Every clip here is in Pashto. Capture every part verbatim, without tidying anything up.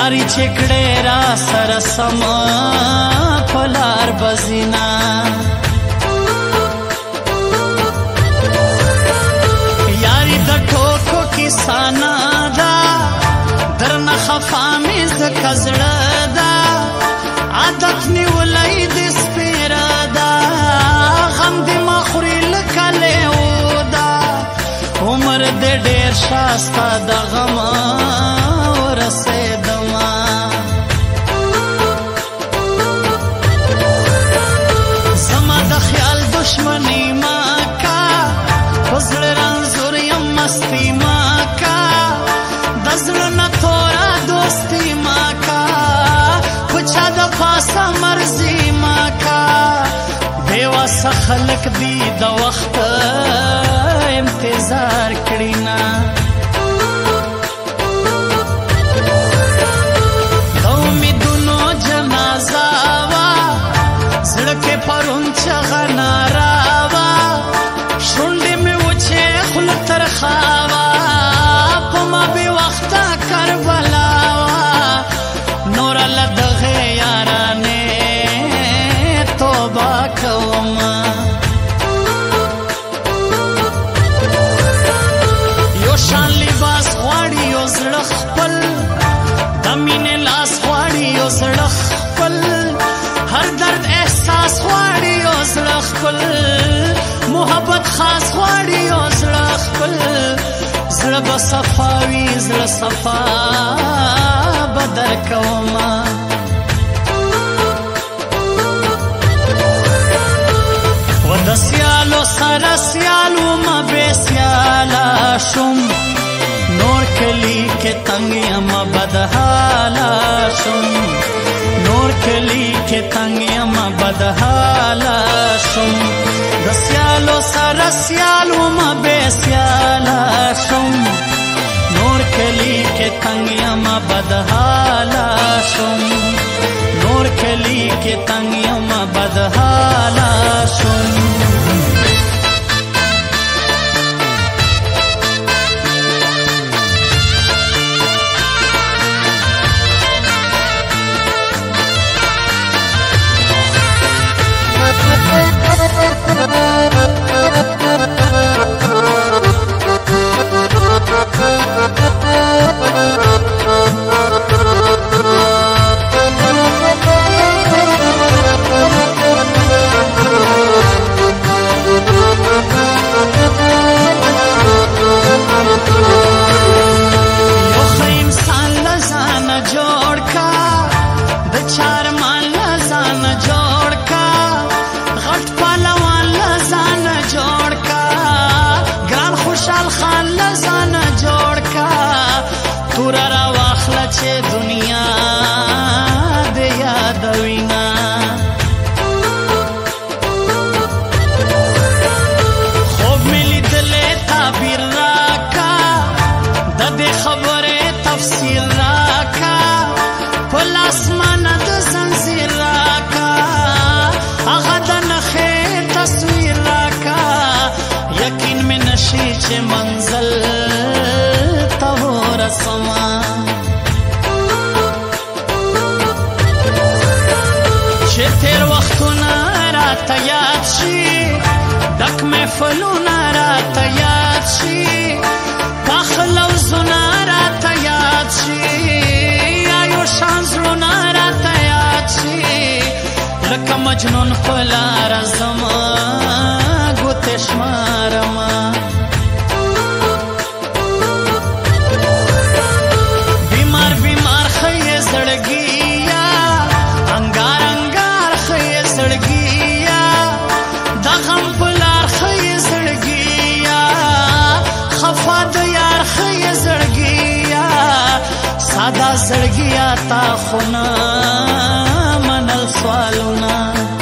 یاری چکڑے را سرسم پلار بزینا یاری د ټوکو کیسانا دا درنه خفا مې ځکه زړه دا عادت نیولی د سپیره دا غم دې ما خوري لکه لیو دا عمر دې ډېر شاسته د غم ورسېدما زما د خیال دشمني ما کا په زړه رنځور یم مستي ما کا د زړه نه توره دوستي ما کا په چا د پاسه مرضي ما کا بېوسه خلک دي د وخت انتظار کړي نه د امیدونو جنازه وه زړه کې پرون چغه ناره وه شونډې مې وچې خوله ترخه وه په ما بې وخته کربلا وه نوره له دغې یارانې توبه کومه یو شان لباس غواړي یو زړه خپل د مینې لاس غواړي یو زړه خپل هر درد احساس غواړي یو زړه خپل محبت خاص غواړي یو زړه خپل زړه به صفا وي زړه صفا به درکومه و د سیالو سره سیالو ما بې سیاله شم نور کلی کې تنګ یم بدحاله شم نور کلی کې تنګ یم بدحاله شم د سیالو سره سیالو ما بې سیاله شم نور کلی کې تنګ یم بدحاله شم نور کلی کې تنګ یم بدحاله شم چې دنیا د یادوینا خوب مې لیدلې تعبیر راکا د دې خبرې تفسیر راکا په لاسمانه د زنځیر راکا هغه د نښې تصویر راکا یقین مې نشي چې منزل ته ورسمه چې تیر وختونه راته یاد شي ډک محفلونه راته یاد شي پاخه لوظونه راته یاد شي یو شان زړونه راته یاد شي لکه مجنون په لاره ځمه ګوتې شمارمه بیمار بیمار ښه زړګي انګار انګار ښه زړګي د غم په لار ښه زړګي خفا د یار ښه زړګي ساده زړګي تا خو نه منل سوالونه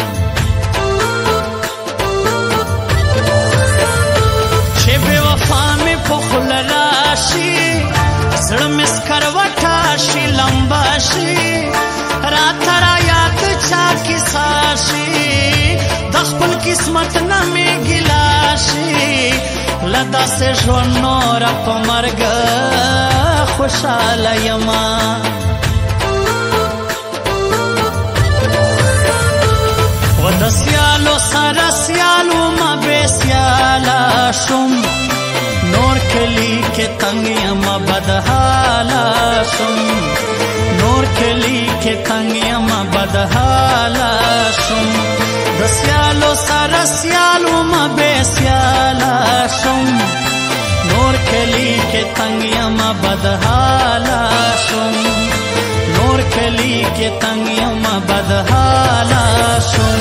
چې بې وفا مې په خوله راشي زړه مې سکروټه شي لمبه شي راته را یاد چا کیسه شي د خپل قسمت نه مې ګیله شي له داسې ژوند نوره په مرګ خوشحاله یمه د سیالو سره سیالو ما بے سیالا شم نور کلی کې تنگ یم بدحالا شم نور کلی کې تنگ یم بدحالا شم د سیالو سره سیالو ما بے سیالا شم نور کلی کې تنگ یم بدحالا شم نور کلی کې تنگ یم بدحالا شم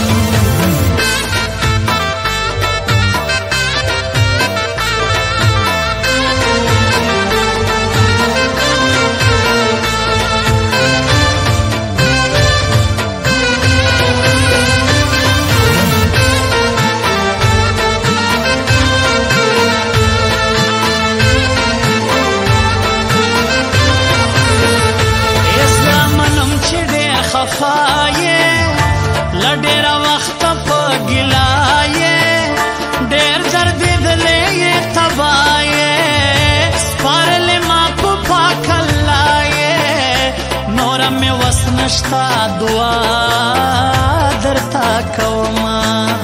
لډېر وخت په ګلایې ډېر درد دلې تبایې سپارلې ما په پاکلایې نور مې وس نشتا دعا درته کومه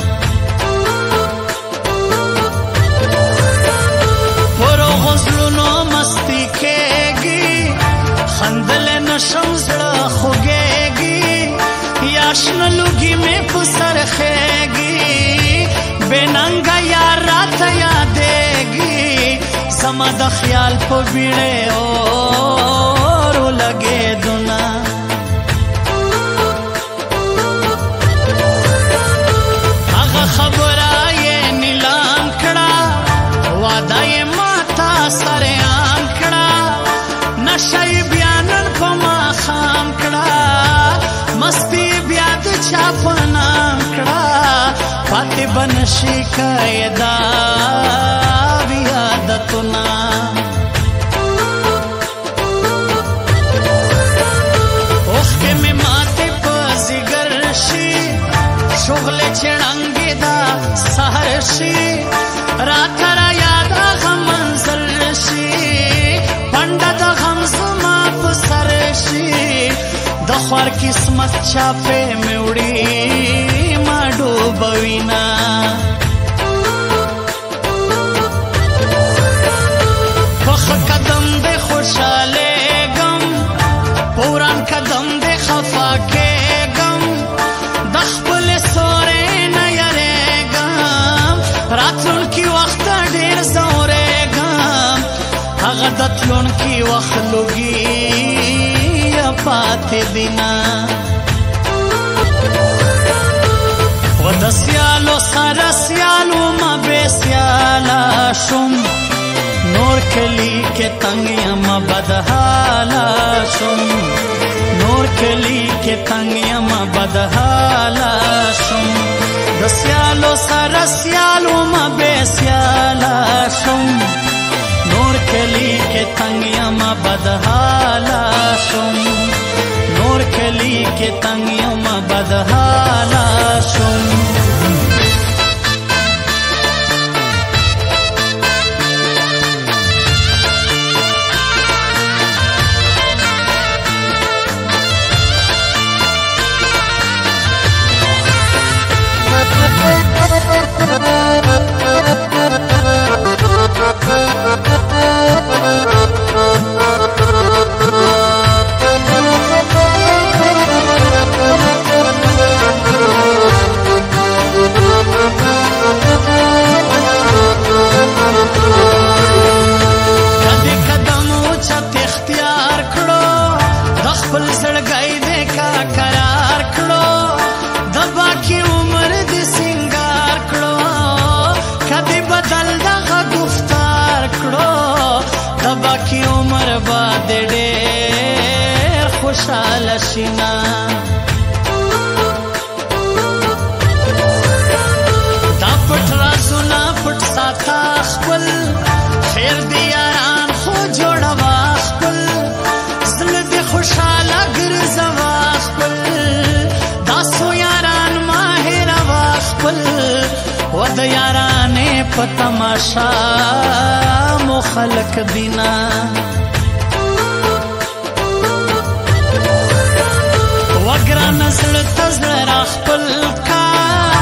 پر غزلونو مستی کېږي خندلې نشم زړه خوږېږي یاشن لوگی میں پسر خیگی بے ننگا یار رات یادیگی سما دا خیال پو بیڑے اور لگے دنا اگا خبر آئے نیلان کڑا وعدہ یہ ماتا سر آن کڑا نشای بیانن پا ما خام کڑا مستی بیاد چاپنام کڑا پاتی بنشی قیدا بیادتنا اوخی میں ماتی پزگر شی شغل چڑنگی دا سہر شی رات را یادا غم منظر شی پنڈا دا غم زما پسر شی دخوار قسمت چاپے میں اڑی ما ڈوبوینا پخ قدم دے خوشالے گم پوران قدم دے خفا کے گم دخبل سورے نیرے گم راتلون کی وقت دیر زورے گم اغدتلون کی وقت لگی پاتے دینا و د سیالو سره سیالو ما بے سیالا شم نور کلی کې تنگ یم بدحالا شم نور کلی کې تنگ یم بدحالا شم د سیالو سره سیالو ما بے سیالا شم نور کلی کې تنگ یم بدحالا شم نور کلی کې تنگ یم بدحالا شم باقی عمر بعد ډېر خوشاله شینا دا پټ رازونه پټ ساته خپل خیر دی یاران خو جوړوا خپل زړه دې خوشاله ګرځوا خپل دا سو یاران ماهر وا خپل و د یارانې په تماشا مو خلق دینا وګرا نسل تزل را خپل کا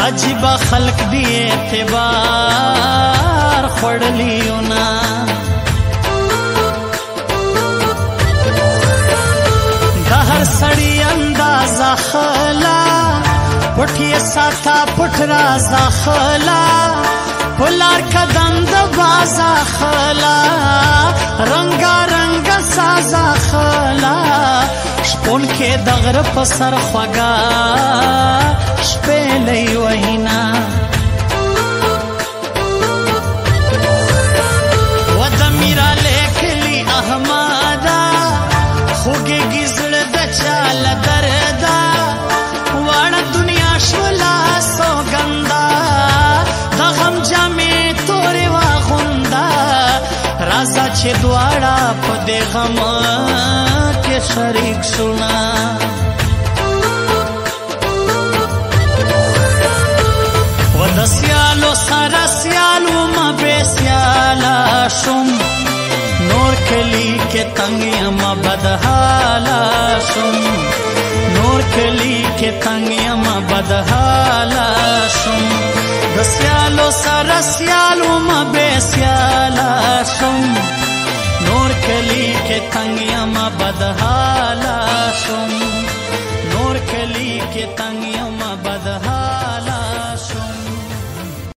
عجیب خلق دی اعتبار خوڑلیونا دا هر سړی اندازه خلا پټي ساته پټ رازه خلا پلار قدم د بازا خلا رنگا رنگ سازا خلا شپون کې دغر په سر خوګا شپېلې وینا و د میرا لیکلی احمدا خوګي گزړ د چال دردا واړه دنیا شولا سوګندا د غم جامې تورې واغوندا رازا چې دواړه په دې غم کې شریک شونا و د سیالو سره سیالو ما بے سیالا شم نور کلی کې تنگ ما بدحالا شم نور کلی کې تنگ ما بدحالا شم د سیالو سره سیالو ما بے سیالا شم نور کلی کې تنگ ما بدحالا شم نور کلی کې تنگ